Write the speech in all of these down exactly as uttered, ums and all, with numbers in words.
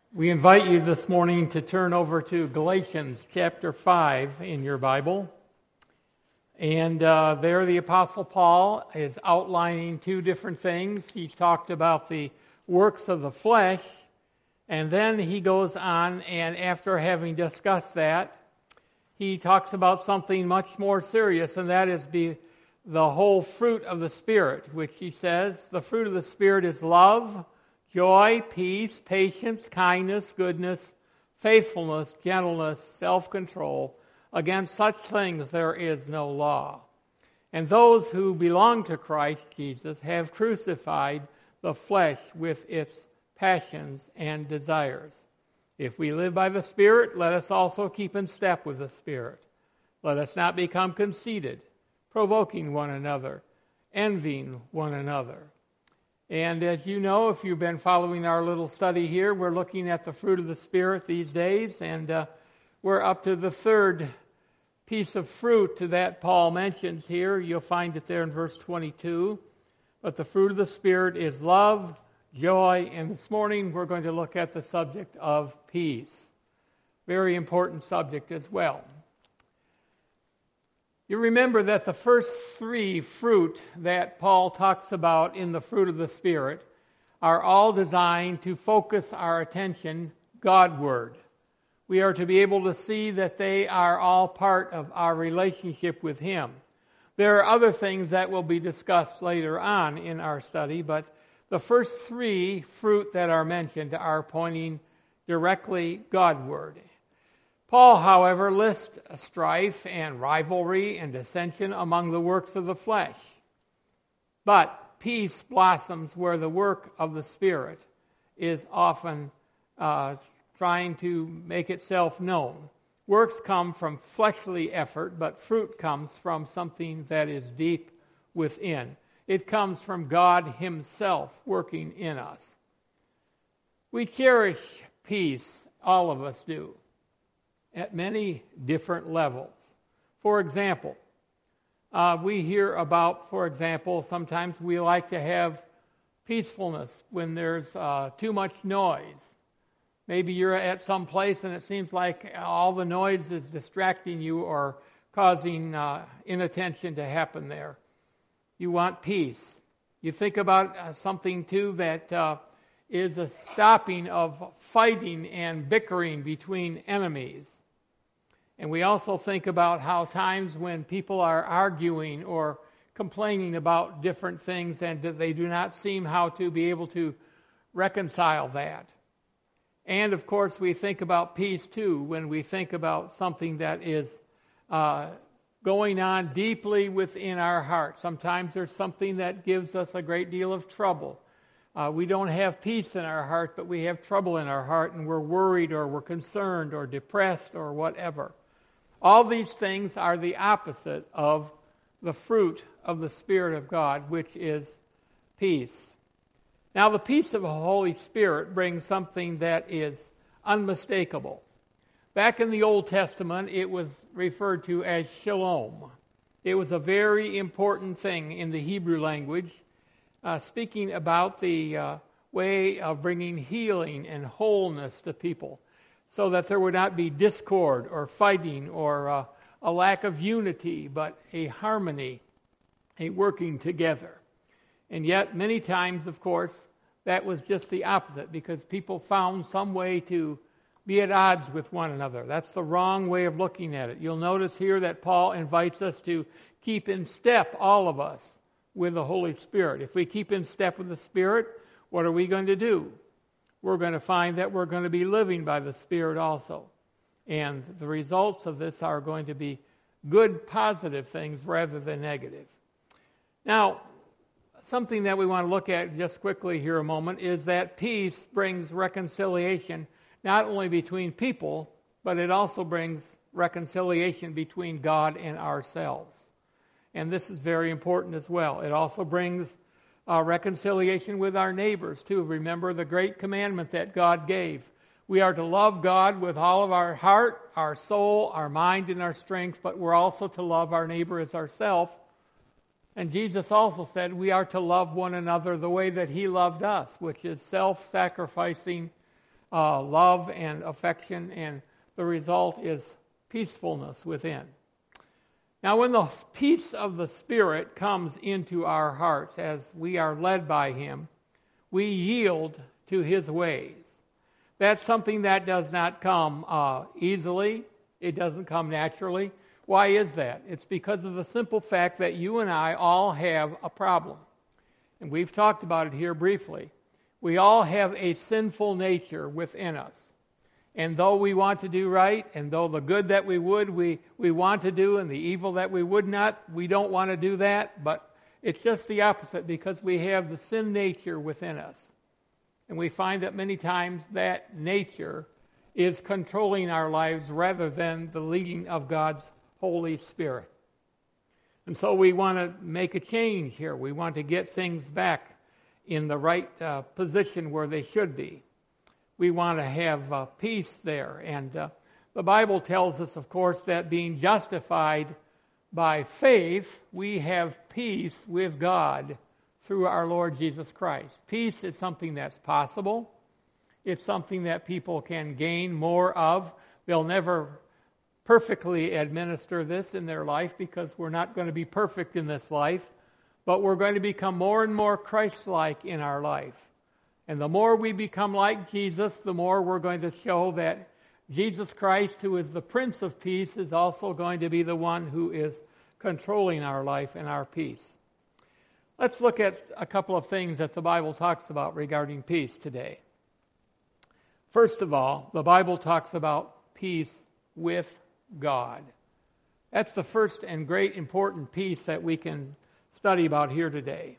We invite you this morning to turn over to Galatians chapter five in your Bible. And uh, there the Apostle Paul is outlining two different things. He's talked about the works of the flesh, and then he goes on, and after having discussed that, he talks about something much more serious, and that is the, the whole fruit of the Spirit, which he says, the fruit of the Spirit is love, joy, peace, patience, kindness, goodness, faithfulness, gentleness, self-control. Against such things there is no law. And those who belong to Christ Jesus have crucified the flesh with its passions and desires. If we live by the Spirit, let us also keep in step with the Spirit. Let us not become conceited, provoking one another, envying one another. And as you know, if you've been following our little study here, we're looking at the fruit of the Spirit these days, and uh, we're up to the third piece of fruit to that Paul mentions here. You'll find it there in verse twenty-two. But the fruit of the Spirit is love, joy, and this morning we're going to look at the subject of peace. Very important subject as well. You remember that the first three fruit that Paul talks about in the fruit of the Spirit are all designed to focus our attention Godward. We are to be able to see that they are all part of our relationship with Him. There are other things that will be discussed later on in our study, but the first three fruit that are mentioned are pointing directly Godward. Paul, however, lists strife and rivalry and dissension among the works of the flesh. But peace blossoms where the work of the Spirit is often uh, trying to make itself known. Works come from fleshly effort, but fruit comes from something that is deep within. It comes from God Himself working in us. We cherish peace, all of us do, at many different levels. For example, uh, we hear about, for example, sometimes we like to have peacefulness when there's uh, too much noise. Maybe you're at some place and it seems like all the noise is distracting you or causing uh, inattention to happen there. You want peace. You think about uh, something too that uh, is a stopping of fighting and bickering between enemies. And we also think about how times when people are arguing or complaining about different things and they do not seem how to be able to reconcile that. And of course we think about peace too when we think about something that is uh, going on deeply within our heart. Sometimes there's something that gives us a great deal of trouble. Uh, we don't have peace in our heart, but we have trouble in our heart and we're worried or we're concerned or depressed or whatever. All these things are the opposite of the fruit of the Spirit of God, which is peace. Now, the peace of the Holy Spirit brings something that is unmistakable. Back in the Old Testament, it was referred to as shalom. It was a very important thing in the Hebrew language, uh, speaking about the uh, way of bringing healing and wholeness to people, so that there would not be discord or fighting or uh, a lack of unity, but a harmony, a working together. And yet, many times, of course, that was just the opposite, because people found some way to be at odds with one another. That's the wrong way of looking at it. You'll notice here that Paul invites us to keep in step, all of us, with the Holy Spirit. If we keep in step with the Spirit, what are we going to do? We're going to find that we're going to be living by the Spirit also. And the results of this are going to be good, positive things rather than negative. Now, something that we want to look at just quickly here a moment is that peace brings reconciliation not only between people, but it also brings reconciliation between God and ourselves. And this is very important as well. It also brings Uh, reconciliation with our neighbors, too. Remember the great commandment that God gave. We are to love God with all of our heart, our soul, our mind, and our strength, but we're also to love our neighbor as ourselves. And Jesus also said we are to love one another the way that He loved us, which is self-sacrificing uh, love and affection, and the result is peacefulness within. Now, when the peace of the Spirit comes into our hearts as we are led by Him, we yield to His ways. That's something that does not come uh, easily. It doesn't come naturally. Why is that? It's because of the simple fact that you and I all have a problem. And we've talked about it here briefly. We all have a sinful nature within us. And though we want to do right, and though the good that we would, we, we want to do, and the evil that we would not, we don't want to do that. But it's just the opposite, because we have the sin nature within us. And we find that many times that nature is controlling our lives rather than the leading of God's Holy Spirit. And so we want to make a change here. We want to get things back in the right uh, position where they should be. We want to have uh, peace there. And uh, the Bible tells us, of course, that being justified by faith, we have peace with God through our Lord Jesus Christ. Peace is something that's possible. It's something that people can gain more of. They'll never perfectly administer this in their life because we're not going to be perfect in this life, but we're going to become more and more Christ-like in our life. And the more we become like Jesus, the more we're going to show that Jesus Christ, who is the Prince of Peace, is also going to be the one who is controlling our life and our peace. Let's look at a couple of things that the Bible talks about regarding peace today. First of all, the Bible talks about peace with God. That's the first and great important piece that we can study about here today.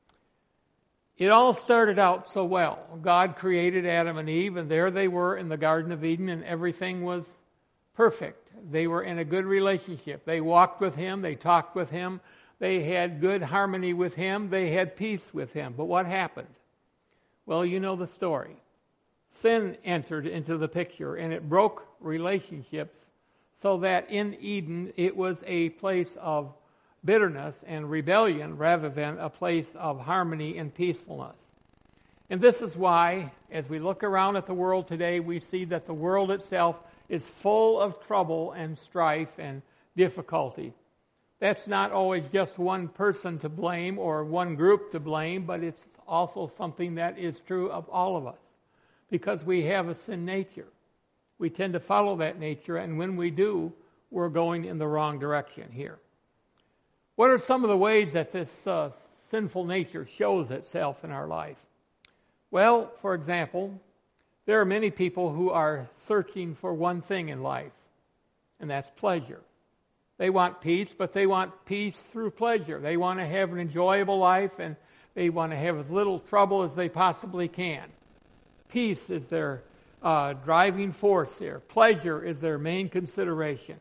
It all started out so well. God created Adam and Eve, and there they were in the Garden of Eden, and everything was perfect. They were in a good relationship. They walked with Him. They talked with Him. They had good harmony with Him. They had peace with Him. But what happened? Well, you know the story. Sin entered into the picture, and it broke relationships so that in Eden it was a place of bitterness and rebellion rather than a place of harmony and peacefulness. And this is why, as we look around at the world today, we see that the world itself is full of trouble and strife and difficulty. That's not always just one person to blame or one group to blame, but it's also something that is true of all of us, because we have a sin nature. We tend to follow that nature, and when we do, we're going in the wrong direction here. What are some of the ways that this uh, sinful nature shows itself in our life? Well, for example, there are many people who are searching for one thing in life, and that's pleasure. They want peace, but they want peace through pleasure. They want to have an enjoyable life, and they want to have as little trouble as they possibly can. Peace is their uh, driving force here. Pleasure is their main consideration.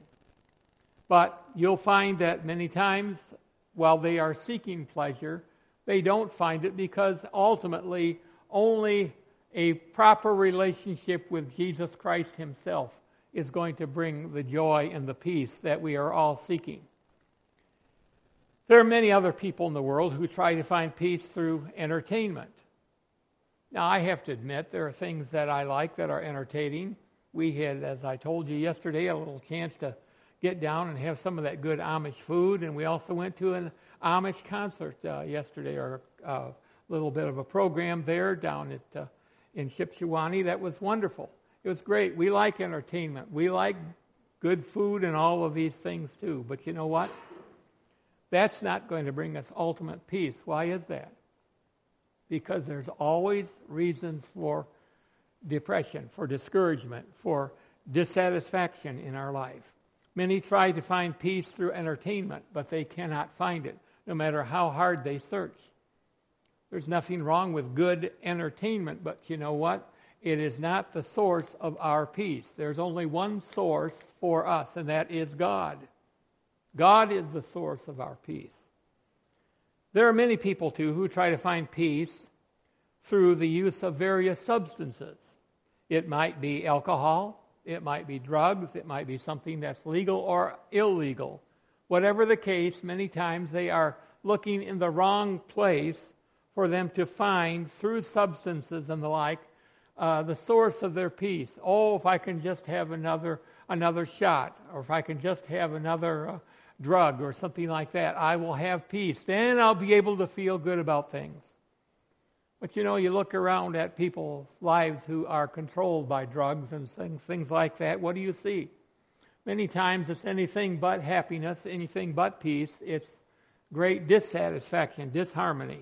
But you'll find that many times, while they are seeking pleasure, they don't find it, because ultimately only a proper relationship with Jesus Christ Himself is going to bring the joy and the peace that we are all seeking. There are many other people in the world who try to find peace through entertainment. Now, I have to admit, there are things that I like that are entertaining. We had, as I told you yesterday, a little chance to get down and have some of that good Amish food, and we also went to an Amish concert uh, yesterday, or a uh, little bit of a program there down at uh, in Shipshewana. That was wonderful. It was great. We like entertainment. We like good food and all of these things too. But you know what? That's not going to bring us ultimate peace. Why is that? Because there's always reasons for depression, for discouragement, for dissatisfaction in our life. Many try to find peace through entertainment, but they cannot find it, no matter how hard they search. There's nothing wrong with good entertainment, but you know what? It is not the source of our peace. There's only one source for us, and that is God. God is the source of our peace. There are many people, too, who try to find peace through the use of various substances. It might be alcohol, it might be drugs, it might be something that's legal or illegal. Whatever the case, many times they are looking in the wrong place for them to find, through substances and the like, uh, the source of their peace. Oh, if I can just have another another shot, or if I can just have another uh, drug or something like that, I will have peace. Then I'll be able to feel good about things. But you know, you look around at people's lives who are controlled by drugs and things, things like that, what do you see? Many times it's anything but happiness, anything but peace. It's great dissatisfaction, disharmony.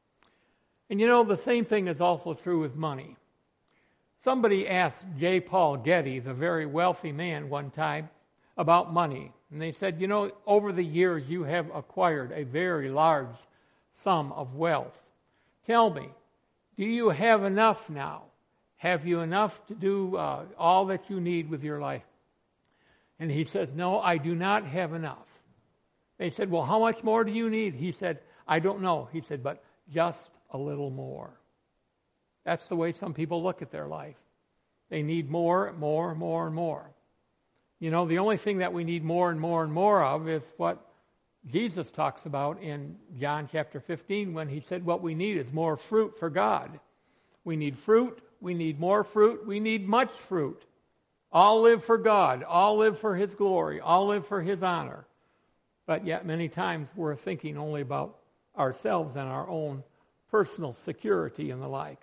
And you know, the same thing is also true with money. Somebody asked J. Paul Getty, the very wealthy man, one time about money. And they said, you know, over the years you have acquired a very large sum of wealth. Tell me, do you have enough now? Have you enough to do uh, all that you need with your life? And he says, no, I do not have enough. They said, well, how much more do you need? He said, I don't know. He said, but just a little more. That's the way some people look at their life. They need more, more, more, and more. You know, the only thing that we need more and more and more of is what Jesus talks about in John chapter fifteen when he said what we need is more fruit for God. We need fruit, we need more fruit, we need much fruit. All live for God, all live for His glory, all live for His honor. But yet many times we're thinking only about ourselves and our own personal security and the like.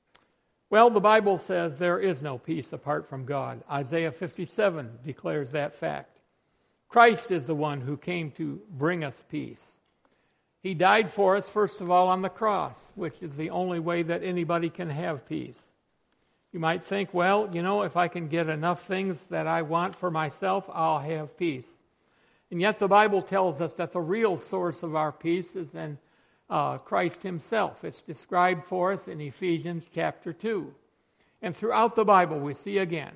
Well, the Bible says there is no peace apart from God. Isaiah fifty-seven declares that fact. Christ is the one who came to bring us peace. He died for us, first of all, on the cross, which is the only way that anybody can have peace. You might think, well, you know, if I can get enough things that I want for myself, I'll have peace. And yet the Bible tells us that the real source of our peace is in uh, Christ Himself. It's described for us in Ephesians chapter two. And throughout the Bible we see again,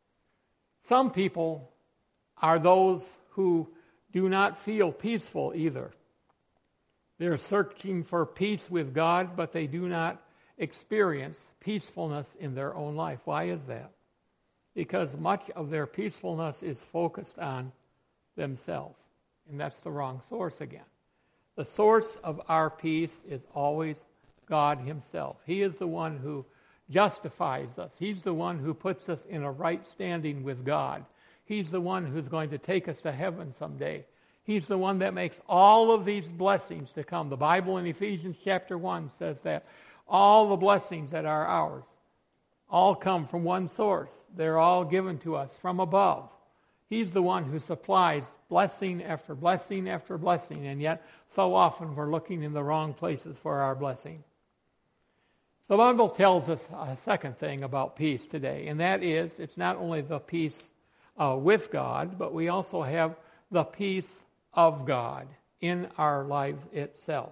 some people are those who do not feel peaceful either. They're searching for peace with God, but they do not experience peacefulness in their own life. Why is that? Because much of their peacefulness is focused on themselves. And that's the wrong source again. The source of our peace is always God Himself. He is the one who justifies us. He's the one who puts us in a right standing with God. He's the one who's going to take us to heaven someday. He's the one that makes all of these blessings to come. The Bible in Ephesians chapter one says that all the blessings that are ours all come from one source. They're all given to us from above. He's the one who supplies blessing after blessing after blessing, and yet so often we're looking in the wrong places for our blessing. The Bible tells us a second thing about peace today, and that is it's not only the peace uh, with God, but we also have the peace of God in our life itself.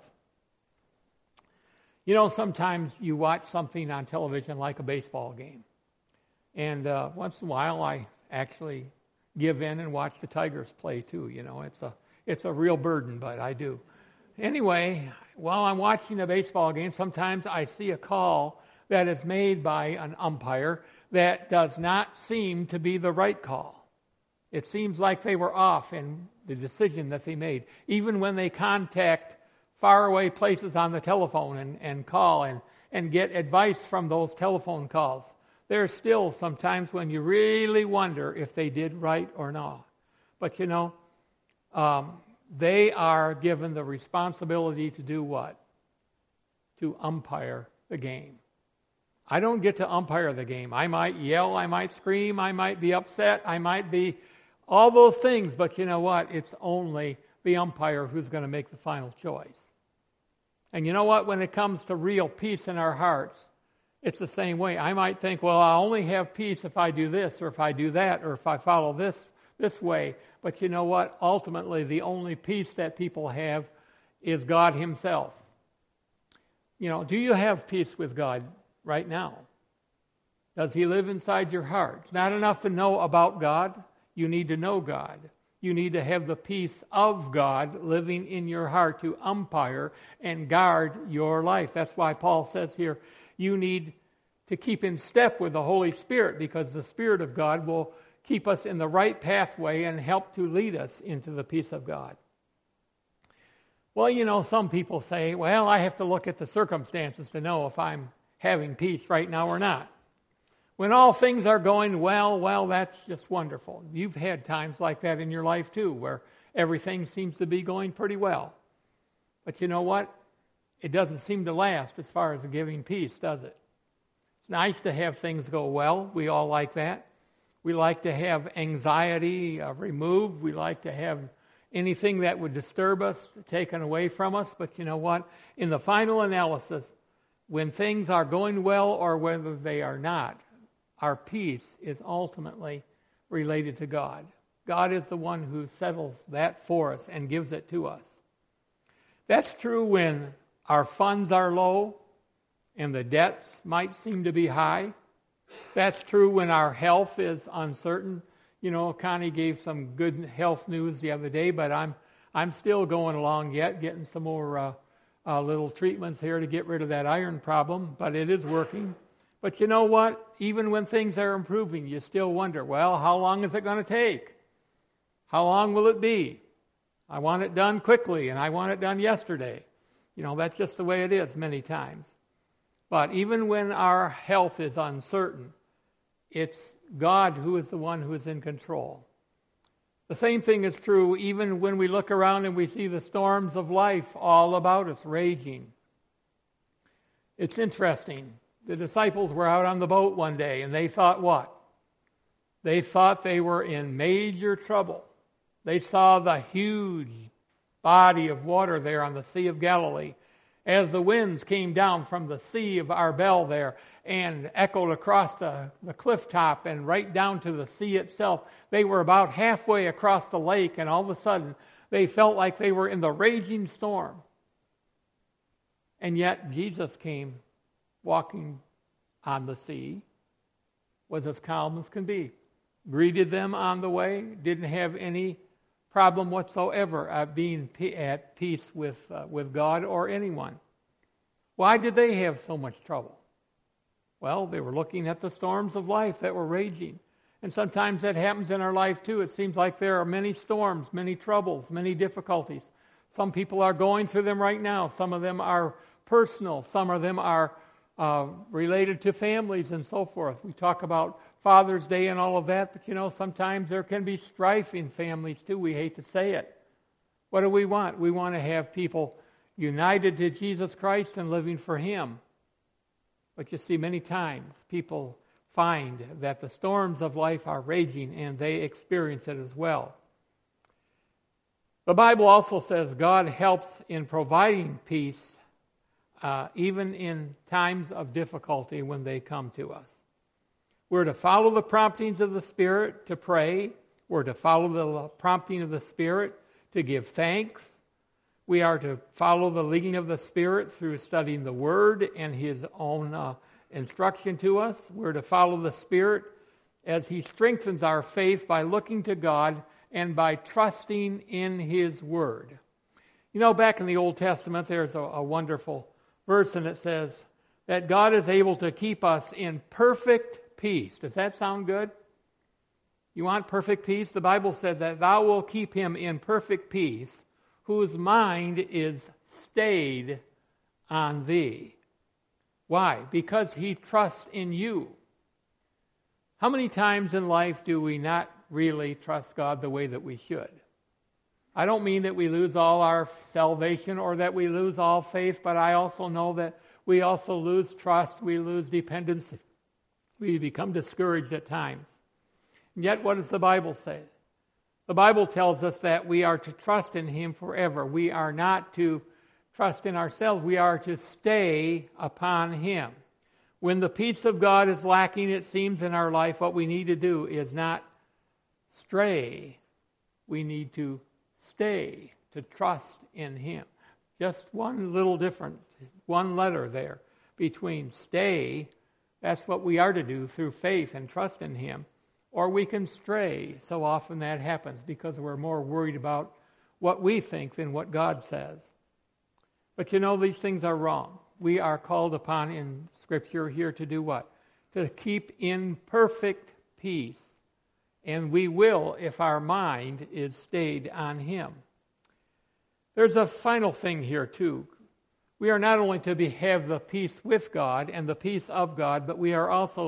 You know, sometimes you watch something on television like a baseball game, and uh, once in a while I actually give in and watch the Tigers play too. You know, it's a it's a real burden, but I do. Anyway, while I'm watching a baseball game, sometimes I see a call that is made by an umpire that does not seem to be the right call. It seems like they were off in the decision that they made. Even when they contact faraway places on the telephone and, and call and, and get advice from those telephone calls, there's still sometimes when you really wonder if they did right or not. But you know, um, they are given the responsibility to do what? To umpire the game. I don't get to umpire the game. I might yell, I might scream, I might be upset, I might be all those things, but you know what? It's only the umpire who's going to make the final choice. And you know what? When it comes to real peace in our hearts, it's the same way. I might think, well, I only have peace if I do this, or if I do that, or if I follow this this way. But you know what? Ultimately, the only peace that people have is God Himself. You know, do you have peace with God right now? Does He live inside your heart? It's not enough to know about God. You need to know God. You need to have the peace of God living in your heart to umpire and guard your life. That's why Paul says here, you need to keep in step with the Holy Spirit, because the Spirit of God will keep us in the right pathway and help to lead us into the peace of God. Well, you know, some people say, well, I have to look at the circumstances to know if I'm having peace right now or not. When all things are going well, well, that's just wonderful. You've had times like that in your life too, where everything seems to be going pretty well. But you know what? It doesn't seem to last as far as giving peace, does it? It's nice to have things go well. We all like that. We like to have anxiety uh, removed. We like to have anything that would disturb us taken away from us. But you know what? In the final analysis, when things are going well or whether they are not, our peace is ultimately related to God. God is the one who settles that for us and gives it to us. That's true when our funds are low and the debts might seem to be high. That's true when our health is uncertain. You know, Connie gave some good health news the other day, but I'm I'm still going along yet, getting some more uh, uh, little treatments here to get rid of that iron problem, but it is working. But you know what? Even when things are improving, you still wonder, well, how long is it going to take? How long will it be? I want it done quickly, and I want it done yesterday. You know, that's just the way it is many times. But even when our health is uncertain, it's God who is the one who is in control. The same thing is true even when we look around and we see the storms of life all about us raging. It's interesting. The disciples were out on the boat one day, and they thought what? They thought they were in major trouble. They saw the huge body of water there on the Sea of Galilee as the winds came down from the Sea of Arbel there and echoed across the, the cliff top and right down to the sea itself. They were about halfway across the lake, and all of a sudden they felt like they were in the raging storm. And yet Jesus came walking on the sea, was as calm as can be, greeted them on the way, didn't have any problem whatsoever at being at peace with uh, with God or anyone. Why did they have so much trouble? Well, they were looking at the storms of life that were raging. And sometimes that happens in our life too. It seems like there are many storms, many troubles, many difficulties. Some people are going through them right now. Some of them are personal. Some of them are uh, related to families and so forth. We talk about Father's Day and all of that, but you know, sometimes there can be strife in families too. We hate to say it. What do we want? We want to have people united to Jesus Christ and living for Him. But you see, many times people find that the storms of life are raging and they experience it as well. The Bible also says God helps in providing peace uh, even in times of difficulty when they come to us. We're to follow the promptings of the Spirit to pray. We're to follow the prompting of the Spirit to give thanks. We are to follow the leading of the Spirit through studying the Word and His own uh, instruction to us. We're to follow the Spirit as He strengthens our faith by looking to God and by trusting in His Word. You know, back in the Old Testament, there's a, a wonderful verse, and it says that God is able to keep us in perfect peace. Does that sound good? You want perfect peace? The Bible said that thou wilt keep him in perfect peace, whose mind is stayed on thee. Why? Because he trusts in you. How many times in life do we not really trust God the way that we should? I don't mean that we lose all our salvation or that we lose all faith, but I also know that we also lose trust, we lose dependence, we become discouraged at times. And yet, what does the Bible say? The Bible tells us that we are to trust in Him forever. We are not to trust in ourselves. We are to stay upon Him. When the peace of God is lacking, it seems, in our life, what we need to do is not stray. We need to stay, to trust in Him. Just one little difference, one letter there between stay. That's what we are to do through faith and trust in Him. Or we can stray. So often that happens because we're more worried about what we think than what God says. But you know, these things are wrong. We are called upon in Scripture here to do what? To keep in perfect peace. And we will if our mind is stayed on Him. There's a final thing here too. We are not only to be, have the peace with God and the peace of God, but we are also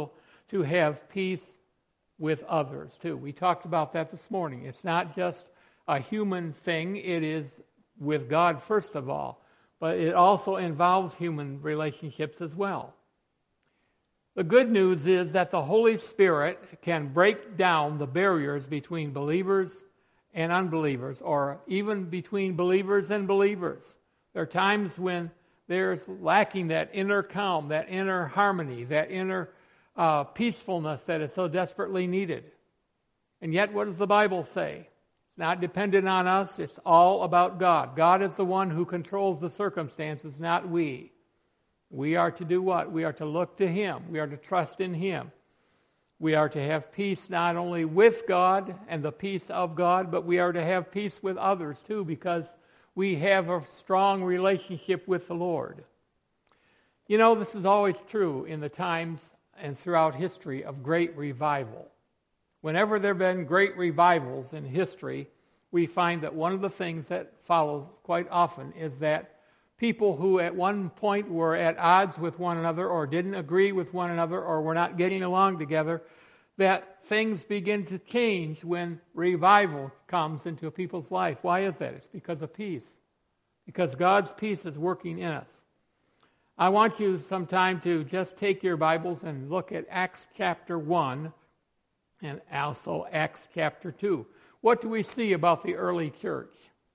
to have peace with others too. We talked about that this morning. It's not just a human thing. It is with God first of all. But it also involves human relationships as well. The good news is that the Holy Spirit can break down the barriers between believers and unbelievers, or even between believers and believers. There are times when there's lacking that inner calm, that inner harmony, that inner uh, peacefulness that is so desperately needed. And yet, what does the Bible say? It's not dependent on us. It's all about God. God is the one who controls the circumstances, not we. We are to do what? We are to look to Him. We are to trust in Him. We are to have peace not only with God and the peace of God, but we are to have peace with others too, because we have a strong relationship with the Lord. You know, this is always true in the times and throughout history of great revival. Whenever there have been great revivals in history, we find that one of the things that follows quite often is that people who at one point were at odds with one another or didn't agree with one another or were not getting along together, that things begin to change when revival comes into a people's life. Why is that? It's because of peace. Because God's peace is working in us. I want you sometime to just take your Bibles and look at Acts chapter one and also Acts chapter two. What do we see about the early church?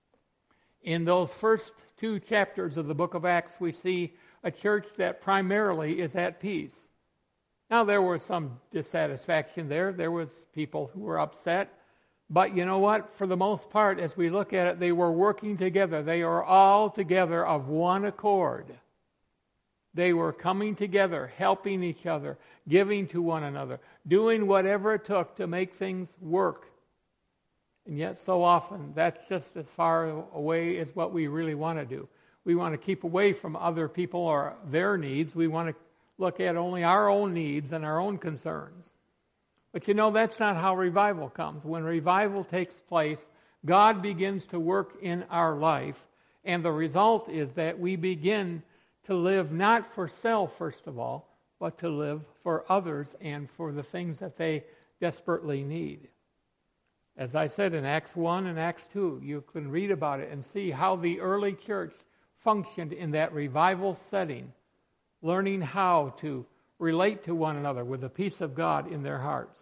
In those first two chapters of the book of Acts, we see a church that primarily is at peace. Now, there was some dissatisfaction there. There was people who were upset. But you know what? For the most part, as we look at it, they were working together. They are all together of one accord. They were coming together, helping each other, giving to one another, doing whatever it took to make things work. And yet so often, that's just as far away as what we really want to do. We want to keep away from other people or their needs. We want to look at only our own needs and our own concerns. But you know, that's not how revival comes. When revival takes place, God begins to work in our life, and the result is that we begin to live not for self, first of all, but to live for others and for the things that they desperately need. As I said in Acts one and Acts two, you can read about it and see how the early church functioned in that revival setting, learning how to relate to one another with the peace of God in their hearts.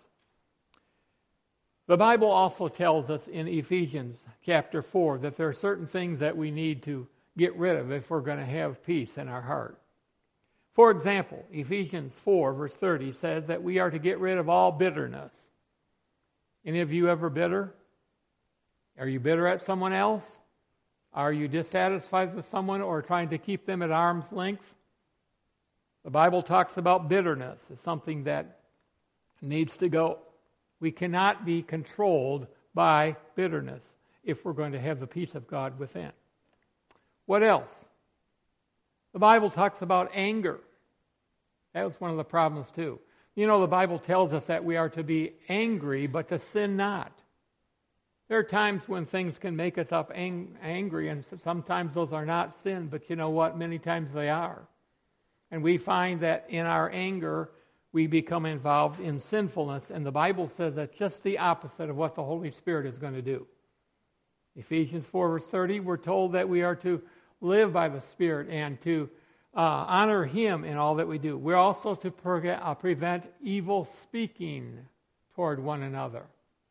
The Bible also tells us in Ephesians chapter four that there are certain things that we need to get rid of if we're going to have peace in our heart. For example, Ephesians four verse thirty says that we are to get rid of all bitterness. Any of you ever bitter? Are you bitter at someone else? Are you dissatisfied with someone or trying to keep them at arm's length? The Bible talks about bitterness as something that needs to go. We cannot be controlled by bitterness if we're going to have the peace of God within. What else? The Bible talks about anger. That was one of the problems too. You know, the Bible tells us that we are to be angry, but to sin not. There are times when things can make us up ang- angry, and sometimes those are not sin, but you know what? Many times they are. And we find that in our anger, we become involved in sinfulness, and the Bible says that's just the opposite of what the Holy Spirit is going to do. Ephesians four verse thirty, we're told that we are to live by the Spirit and to uh, honor Him in all that we do. We're also to pre- uh, prevent evil speaking toward one another.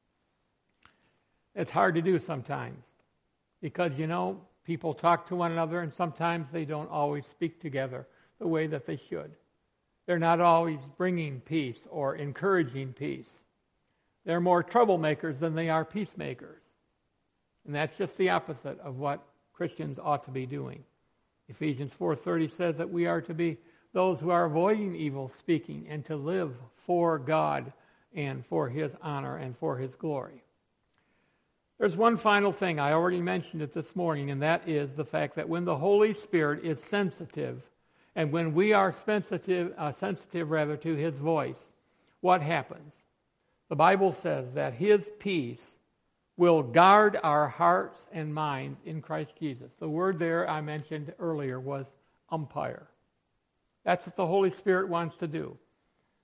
It's hard to do sometimes because, you know, people talk to one another and sometimes they don't always speak together the way that they should. They're not always bringing peace or encouraging peace. They're more troublemakers than they are peacemakers. And that's just the opposite of what Christians ought to be doing. Ephesians four thirty says that we are to be those who are avoiding evil speaking and to live for God and for His honor and for His glory. There's one final thing. I already mentioned it this morning, and that is the fact that when the Holy Spirit is sensitive, and when we are sensitive, uh, sensitive rather to His voice, what happens? The Bible says that His peace will guard our hearts and minds in Christ Jesus. The word there I mentioned earlier was umpire. That's what the Holy Spirit wants to do.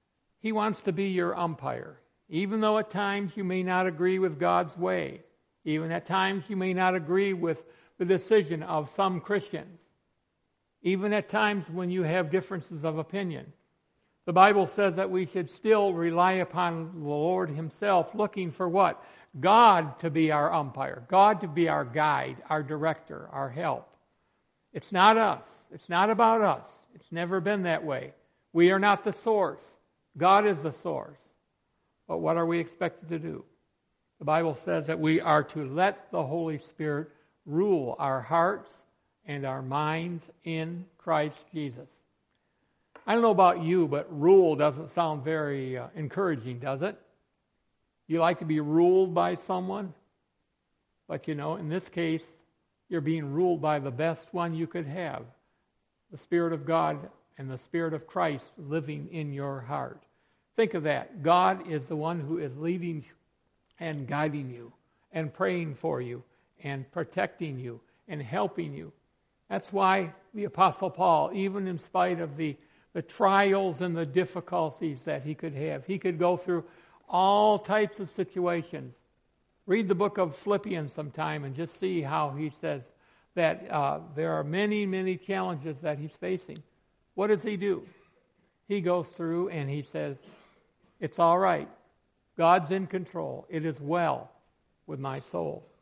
He wants to be your umpire. Even though at times you may not agree with God's way, even at times you may not agree with the decision of some Christians, even at times when you have differences of opinion, the Bible says that we should still rely upon the Lord Himself, looking for what? God to be our umpire, God to be our guide, our director, our help. It's not us. It's not about us. It's never been that way. We are not the source. God is the source. But what are we expected to do? The Bible says that we are to let the Holy Spirit rule our hearts and our minds in Christ Jesus. I don't know about you, but rule doesn't sound very uh, encouraging, does it? You like to be ruled by someone? But you know, in this case, you're being ruled by the best one you could have, the Spirit of God and the Spirit of Christ living in your heart. Think of that. God is the one who is leading you and guiding you and praying for you and protecting you and helping you. That's why the Apostle Paul, even in spite of the, the trials and the difficulties that he could have, he could go through all types of situations. Read the book of Philippians sometime and just see how he says that uh, there are many, many challenges that he's facing. What does he do? He goes through and he says, it's all right. God's in control. It is well with my soul.